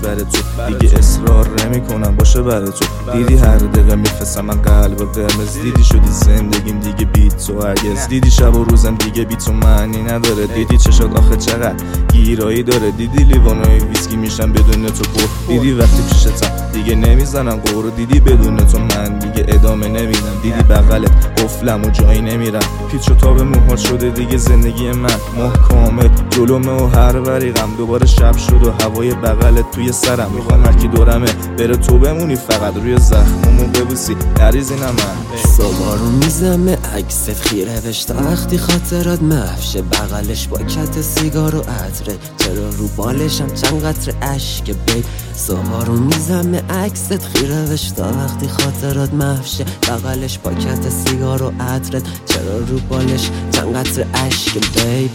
سر تو، دیگه اصرار نمیکنم باشه برای تو. دیدی هر دقیقه میفرستم من قلب قرمز، دیدی شدی زندگیم دیگه بی تو هرگز، دیدی شب و روزم دیگه بی تو معنی نداره، دیدی چشات آخه چقدر گیرایی داره، دیدی لیوانای ویسکی میشن بدون تو پر، دیدی وقتی پیشتم دیگه نمیزنم قورو، دیدی بدون تو من دیگه ادامه نمیدم، دیدی بغلت قفلم و جایی نمیرم، پیچ و تاب موهات شده دیگه زندگی من، ماه کامل جلومه و هر وریقم، دوباره شب شد و هوای بغلت توی سرم، میخوام هرکی دورمه بره تو بمونی فقط روی زخممو ببوسی نریزی نه من. صبح رو میزم عکست خیره بشت وقتی خاطرات محشه، بغلش با کت سیگار و عطره، چرا رو بالشم چند قطره اشک بی. صبح رو میزم عکست خیره بشت وقتی خاطرات محشه، بغلش با کت سیگار و عطره، چرا رو بالش چند قطره اشک بی.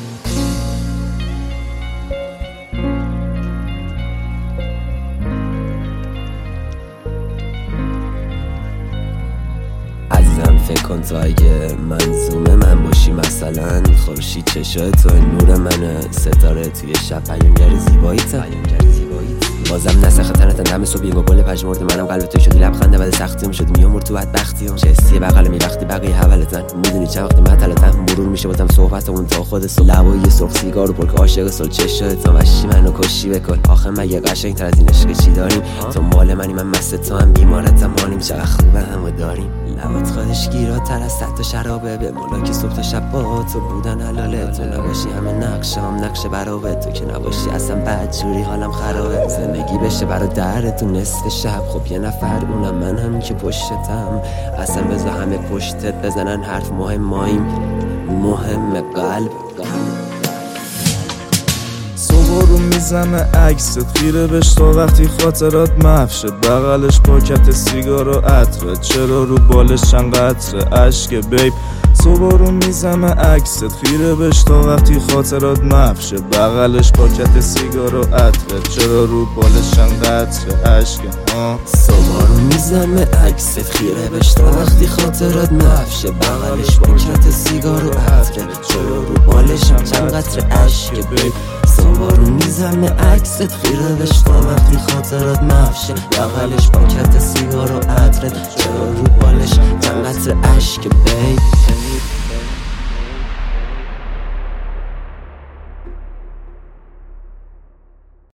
عزیزم فکر کن تو اگه منظوم من باشی، مثلا خورشید چشای تو نور منه، ستاره توی شب پیامگر زیباییته، بازم نسخه تنت دم صبح یه گل پژمرد منم قلب تو شدی، لبخنده بعد سختیم شدی میامور تو بدبختیم، چه حسی بغل می وقتی بقیه حولتن، میدونی چند وقتی مطلتم مرور میشه باتم صحبت اون تا خود صبح، لبای سرخ سیگار و پرک عاشق سال چشات تا وشی منو کشی بکن، آخه مگه قشنگ تر از این عشق چی داریم، تو مال منی من مست تو هم بیمارتم مانیم، چقدر خوبه همو داریم، لبات خودش گیراتر از صد تا شرابه، به مولا که صبح تا شب با تو بودن حلاله، تو نباشی همه نقشم نقش برابه، تو که نباشی اصلا بدجوری حالم خرابه، زندگی بشه برا درتون نصف شب، خب یه نفر اونم من هم که پشتتم، اصلا بذار همه پشتت بزنن حرف مهم، ماییم مهم قلب. صبح رو میزم عکست خیره بشت تا وقتی خاطرات محشه، بغلش پاکت سیگار و عطره، چرا رو بالش چند قطره اشک بیب. صبح رو میزم عکست خیره بشت تا وقتی خاطرات محشه، بغلش پاکت سیگار و عطره، چرا رو بالش چند قطره اشک. صبح رو میزم عکست خیره بشت تا وقتی خاطرات محشه، بغلش پاکت سیگار و عطره، چرا رو بالشم چند قطره اشک بیب. صبح رو میزم عکست خیره بشت تا وقتی خاطرات محشه، بغلش پاکت سیگار و عطره، چرا رو بالش چند قطره اشک بیب.